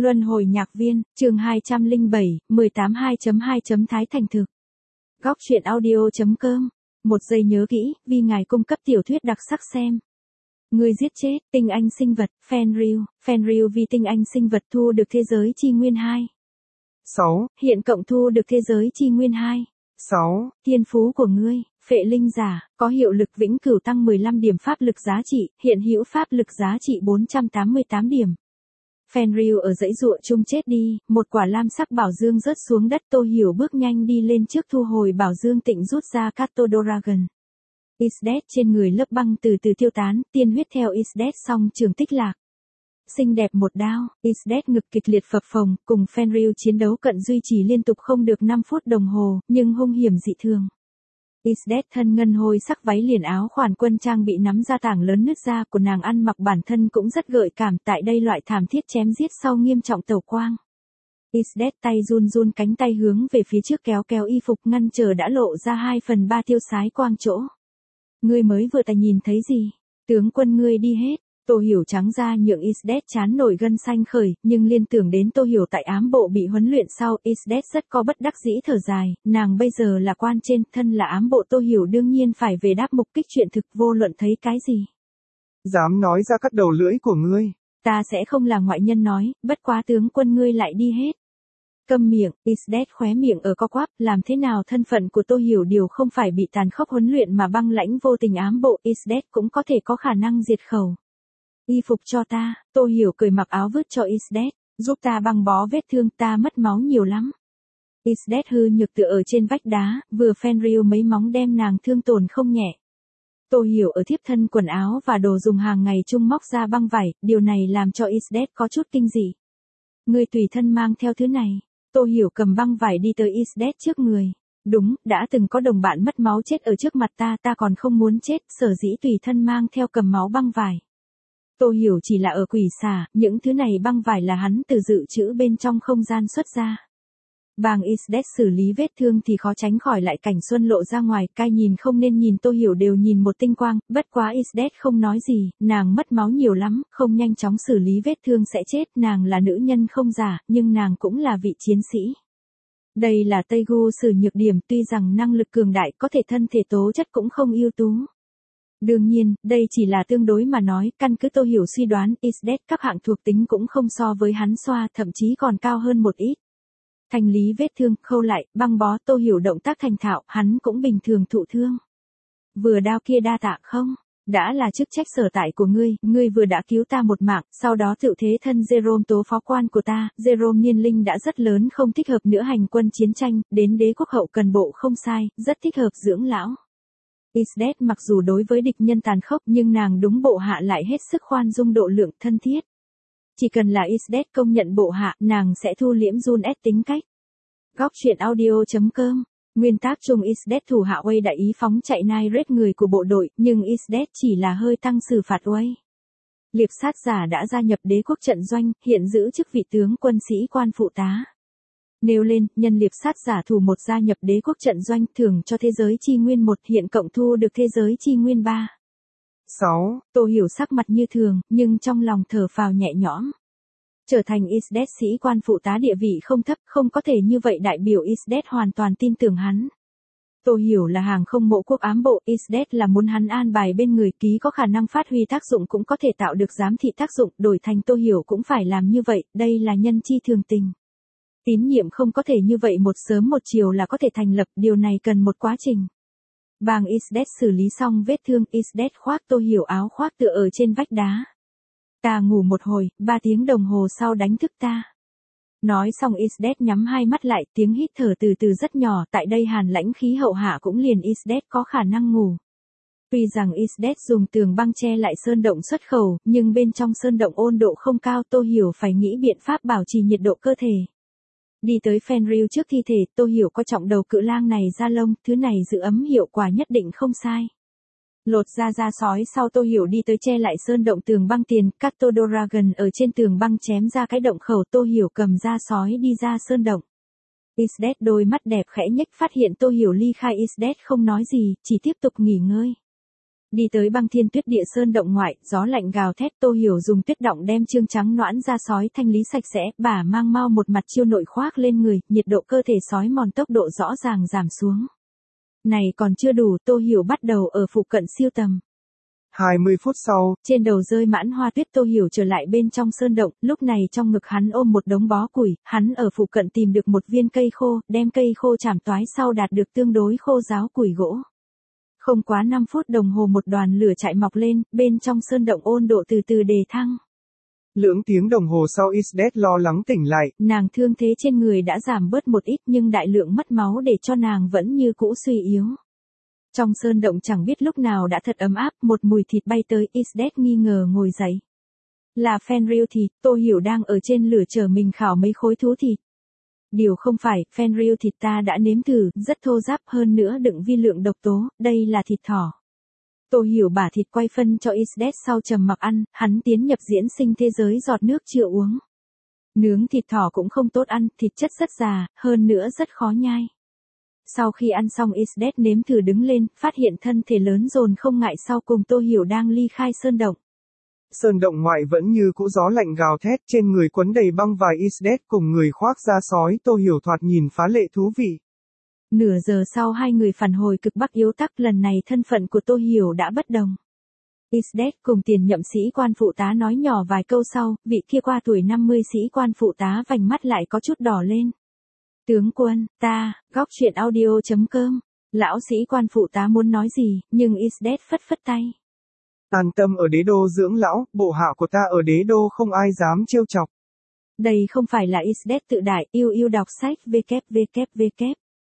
Luân hồi nhạc viên, chương 207, 18 2.2. Thái thành thực. Góc truyện audio.com. Một giây nhớ kỹ, vì ngài cung cấp tiểu thuyết đặc sắc xem. Người giết chết, tinh anh sinh vật, Fenrir vì tinh anh sinh vật thu được thế giới chi nguyên 2. 6. Hiện cộng thu được thế giới chi nguyên 2. 6. Thiên phú của ngươi, phệ linh giả, có hiệu lực vĩnh cửu tăng 15 điểm pháp lực giá trị, hiện hữu pháp lực giá trị 488 điểm. Fenrir ở dãy ruộng chung chết đi, một quả lam sắc bảo dương rớt xuống đất. Tô Hiểu bước nhanh đi lên trước thu hồi bảo dương, tịnh rút ra Catodoragon. Isdet trên người lớp băng từ từ tiêu tán, tiên huyết theo Isdet song trường tích lạc. Xinh đẹp một đao, Isdet ngực kịch liệt phập phồng, cùng Fenrir chiến đấu cận duy trì liên tục không được 5 phút đồng hồ, nhưng hung hiểm dị thường. Isdet thân ngân hôi sắc váy liền áo khoản quân trang bị nắm ra tảng lớn nứt da của nàng ăn mặc bản thân cũng rất gợi cảm, tại đây loại thảm thiết chém giết sau nghiêm trọng tẩu quang. Isdet tay run run, cánh tay hướng về phía trước kéo kéo y phục ngăn trở đã lộ ra 2/3 tiêu sái quang chỗ. Ngươi mới vừa ta nhìn thấy gì? Tướng quân ngươi đi hết. Tô Hiểu trắng ra nhượng Isdet chán nổi gân xanh khởi, nhưng liên tưởng đến Tô Hiểu tại ám bộ bị huấn luyện sau, Isdet rất có bất đắc dĩ thở dài, nàng bây giờ là quan trên, thân là ám bộ Tô Hiểu đương nhiên phải về đáp mục kích chuyện thực, vô luận thấy cái gì. Dám nói ra cắt đầu lưỡi của ngươi. Ta sẽ không là ngoại nhân nói, bất quá tướng quân ngươi lại đi hết. Câm miệng, Isdet khóe miệng ở co quắp, làm thế nào thân phận của Tô Hiểu điều không phải bị tàn khốc huấn luyện mà băng lãnh vô tình ám bộ, Isdet cũng có thể có khả năng diệt khẩu. Y phục cho ta, Tô Hiểu cười mặc áo vứt cho Isdet, giúp ta băng bó vết thương, ta mất máu nhiều lắm. Isdet hư nhược tựa ở trên vách đá, vừa Fenrir mấy móng đem nàng thương tổn không nhẹ. Tô Hiểu ở thiếp thân quần áo và đồ dùng hàng ngày chung móc ra băng vải, điều này làm cho Isdet có chút kinh dị. Ngươi tùy thân mang theo thứ này. Tô Hiểu cầm băng vải đi tới Isdet trước người. Đúng, đã từng có đồng bạn mất máu chết ở trước mặt ta còn không muốn chết, sở dĩ tùy thân mang theo cầm máu băng vải. Tô Hiểu chỉ là ở quỷ xả, những thứ này băng vải là hắn từ dự trữ bên trong không gian xuất ra. Bàng Isdet xử lý vết thương thì khó tránh khỏi lại cảnh xuân lộ ra ngoài, cai nhìn không nên nhìn Tô Hiểu đều nhìn một tinh quang, bất quá Isdet không nói gì, nàng mất máu nhiều lắm, không nhanh chóng xử lý vết thương sẽ chết, nàng là nữ nhân không giả, nhưng nàng cũng là vị chiến sĩ. Đây là Tây Gu sử nhược điểm, tuy rằng năng lực cường đại có thể thân thể tố chất cũng không ưu tú. Đương nhiên, đây chỉ là tương đối mà nói, căn cứ Tô Hiểu suy đoán, Isdet các hạng thuộc tính cũng không so với hắn xoa, thậm chí còn cao hơn một ít. Thanh lý vết thương, khâu lại, băng bó, Tô Hiểu động tác thành thạo, hắn cũng bình thường thụ thương. Vừa đao kia đa tạ không? Đã là chức trách sở tại của ngươi vừa đã cứu ta một mạng, sau đó tự thế thân Jerome tố phó quan của ta, Jerome niên linh đã rất lớn, không thích hợp nữa hành quân chiến tranh, đến đế quốc hậu cần bộ không sai, rất thích hợp dưỡng lão. Isdet mặc dù đối với địch nhân tàn khốc nhưng nàng đúng bộ hạ lại hết sức khoan dung độ lượng thân thiết. Chỉ cần là Isdet công nhận bộ hạ, nàng sẽ thu liễm Jun S tính cách. Góc truyện audio.com. Nguyên tác chung Isdet thủ hạ Wei đại ý phóng chạy Nairet người của bộ đội, nhưng Isdet chỉ là hơi tăng xử phạt Wei. Liệp sát giả đã gia nhập đế quốc trận doanh, hiện giữ chức vị tướng quân sĩ quan phụ tá. Nêu lên, nhân liệp sát giả thủ 1 gia nhập đế quốc trận doanh, thưởng cho thế giới chi nguyên 1, hiện cộng thu được thế giới chi nguyên 3. 6. Tô Hiểu sắc mặt như thường, nhưng trong lòng thở phào nhẹ nhõm. Trở thành Isdet sĩ quan phụ tá địa vị không thấp, không có thể như vậy đại biểu Isdet hoàn toàn tin tưởng hắn. Tô Hiểu là hàng không mộ quốc ám bộ, Isdet là muốn hắn an bài bên người, ký có khả năng phát huy tác dụng cũng có thể tạo được giám thị tác dụng, đổi thành Tô Hiểu cũng phải làm như vậy, đây là nhân chi thường tình. Tín nhiệm không có thể như vậy một sớm một chiều là có thể thành lập, điều này cần một quá trình. Bàng Isdet xử lý xong vết thương, Isdet khoác Tô Hiểu áo khoác tựa ở trên vách đá. Ta ngủ một hồi, 3 tiếng đồng hồ sau đánh thức ta. Nói xong Isdet nhắm hai mắt lại, tiếng hít thở từ từ rất nhỏ, tại đây hàn lãnh khí hậu hạ cũng liền Isdet có khả năng ngủ. Tuy rằng Isdet dùng tường băng che lại sơn động xuất khẩu, nhưng bên trong sơn động ôn độ không cao, Tô Hiểu phải nghĩ biện pháp bảo trì nhiệt độ cơ thể. Đi tới Fenrir trước thi thể, Tô Hiểu có trọng đầu cự lang này da lông, thứ này giữ ấm hiệu quả nhất định không sai. Lột ra da sói sau, Tô Hiểu đi tới che lại sơn động tường băng tiền, Catodoragon ở trên tường băng chém ra cái động khẩu, Tô Hiểu cầm da sói đi ra sơn động. Isdet đôi mắt đẹp khẽ nhếch, phát hiện Tô Hiểu ly khai, Isdet không nói gì, chỉ tiếp tục nghỉ ngơi. Đi tới Băng Thiên Tuyết Địa sơn động ngoại, gió lạnh gào thét. Tô Hiểu dùng tuyết đọng đem trương trắng noãn da sói thanh lý sạch sẽ, bà mang mau một mặt chiêu nội khoác lên người, nhiệt độ cơ thể sói mòn tốc độ rõ ràng giảm xuống. Này còn chưa đủ, Tô Hiểu bắt đầu ở phụ cận siêu tầm. 20 phút sau, trên đầu rơi mãn hoa tuyết. Tô Hiểu trở lại bên trong sơn động, lúc này trong ngực hắn ôm một đống bó củi, hắn ở phụ cận tìm được một viên cây khô, đem cây khô chảm toái sau đạt được tương đối khô ráo củi gỗ. Không quá 5 phút đồng hồ một đoàn lửa chạy mọc lên, bên trong sơn động ôn độ từ từ đề thăng. lưỡng tiếng đồng hồ sau Isdet lo lắng tỉnh lại. Nàng thương thế trên người đã giảm bớt một ít nhưng đại lượng mất máu để cho nàng vẫn như cũ suy yếu. Trong sơn động chẳng biết lúc nào đã thật ấm áp, một mùi thịt bay tới. Isdet nghi ngờ ngồi dậy. Là Fenrir thịt. Tô Hiểu đang ở trên lửa chờ mình khảo mấy khối thú thịt. Điều không phải, Fenrir thịt ta đã nếm thử, rất thô ráp, hơn nữa đựng vi lượng độc tố, đây là thịt thỏ. Tô Hiểu bả thịt quay phân cho Isdet sau trầm mặc ăn, hắn tiến nhập diễn sinh thế giới giọt nước chưa uống. Nướng thịt thỏ cũng không tốt ăn, thịt chất rất già, hơn nữa rất khó nhai. Sau khi ăn xong Isdet nếm thử đứng lên, phát hiện thân thể lớn dồn không ngại sau cùng Tô Hiểu đang ly khai sơn động. Sơn động ngoại vẫn như cũ gió lạnh gào thét, trên người quấn đầy băng vải. Isdet cùng người khoác da sói. Tô Hiểu thoạt nhìn phá lệ thú vị. Nửa giờ sau hai người phản hồi cực Bắc yếu tắc, lần này thân phận của Tô Hiểu đã bất đồng. Isdet cùng tiền nhậm sĩ quan phụ tá nói nhỏ vài câu sau, vị kia qua tuổi 50 sĩ quan phụ tá vành mắt lại có chút đỏ lên. Tướng quân, ta, góc chuyện audio.com. Lão sĩ quan phụ tá muốn nói gì, nhưng Isdet phất phất tay. An tâm ở đế đô dưỡng lão, bộ hạ của ta ở đế đô không ai dám trêu chọc. Đây không phải là Isdet tự đại, yêu đọc sách www.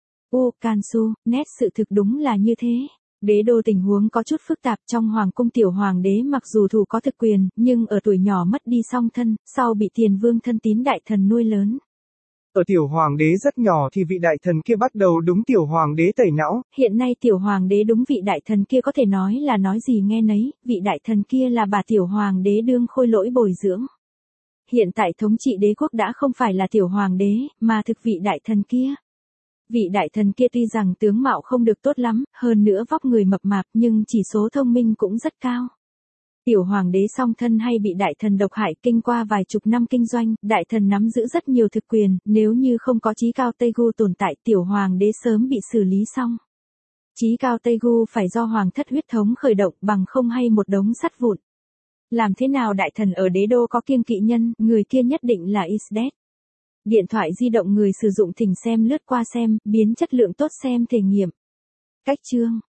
Kansu, nét sự thực đúng là như thế. Đế đô tình huống có chút phức tạp, trong hoàng cung tiểu hoàng đế mặc dù thủ có thực quyền, nhưng ở tuổi nhỏ mất đi song thân, sau bị tiền vương thân tín đại thần nuôi lớn. Ở tiểu hoàng đế rất nhỏ thì vị đại thần kia bắt đầu đúng tiểu hoàng đế tẩy não. Hiện nay tiểu hoàng đế đúng vị đại thần kia có thể nói là nói gì nghe nấy, vị đại thần kia là bà tiểu hoàng đế đương khôi lỗi bồi dưỡng. Hiện tại thống trị đế quốc đã không phải là tiểu hoàng đế, mà thực vị đại thần kia. Vị đại thần kia tuy rằng tướng mạo không được tốt lắm, hơn nữa vóc người mập mạp nhưng chỉ số thông minh cũng rất cao. Tiểu hoàng đế song thân hay bị đại thần độc hại, kinh qua vài chục năm kinh doanh, đại thần nắm giữ rất nhiều thực quyền, nếu như không có Chí Cao Tegu tồn tại tiểu hoàng đế sớm bị xử lý xong. Chí Cao Tegu phải do hoàng thất huyết thống khởi động, bằng không hay một đống sắt vụn. Làm thế nào đại thần ở đế đô có kiêng kỵ nhân, người kia nhất định là Isdet. Điện thoại di động người sử dụng thỉnh xem lướt qua xem, biến chất lượng tốt xem thể nghiệm. Cách chương